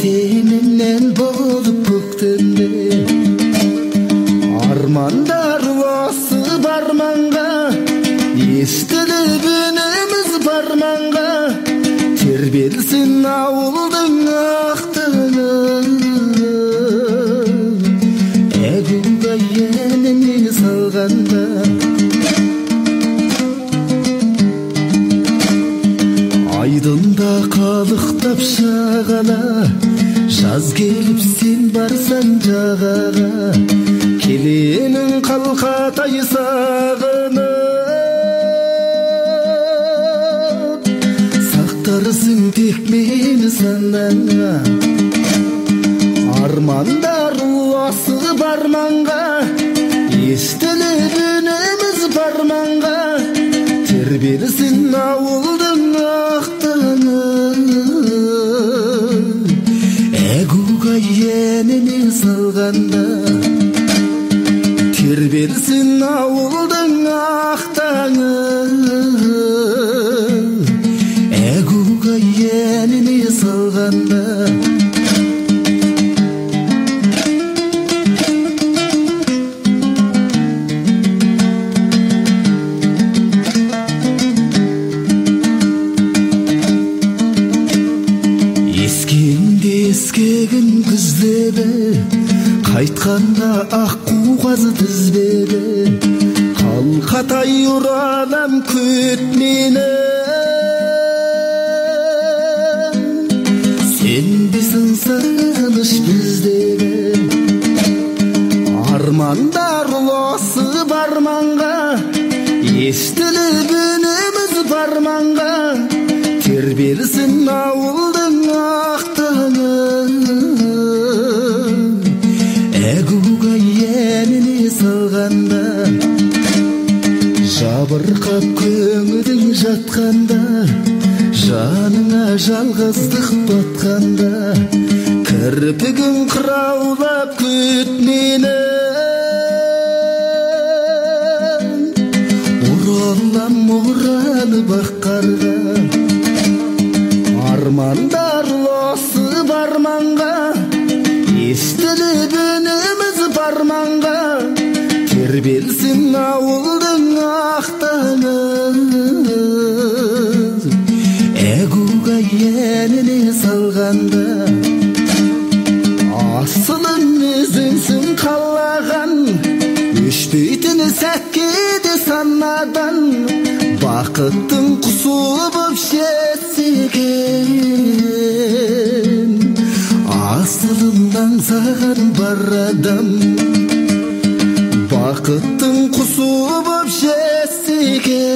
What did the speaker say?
тенинен болуп көктемде армандар басып арманга естіліп үніміз барманға тербелсін ауылдың ақтыны әгуға еніне салғанда айдында қалықтап шағала жаз келіп сен барсаң жағаға келенің қалқатай сағынып сақтарсың тек мені санаңа армандар уасып арманға естіліп үніміз барманға тербелсін ауылдың ақтыны әгуға еніне салғанда тербелсін ауылдың ақтаңы әгуға еніне салғанда ескегін күздегі қайтқанда аққу қазы тізбегі қалқатай ұранам күт мені сенбесін сағыныш біздегі армандар ұласып арманға естіліп үніміз барманға тербелсін ауылдың ақтыны әгуға еніне салғанда жабырқап көңілің жатқанда жаныңа жалғыздық батқанда кірпігің қыраулап күт мені оралам оралып ақ қарға армандар ұласып арманға естіліп үніміз барманға тербелсін ауылдың ақтаңы әгуға еніне салғанда асылым өзіңсің қалаған өшпейтін сәтке де санадан бақыттың құсы боп жетсеген асылымнан саған бар адам бақыттың құсы боп жетсеген